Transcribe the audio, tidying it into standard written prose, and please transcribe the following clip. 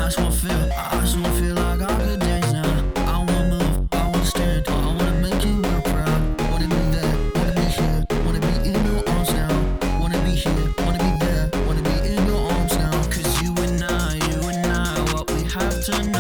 I just wanna feel like I could dance now. I wanna move, I wanna stand, I wanna make you real proud. Wanna be there, wanna be here, wanna be in your arms now. Wanna be here, wanna be there, wanna be in your arms now. 'Cause you and I, what we have tonight.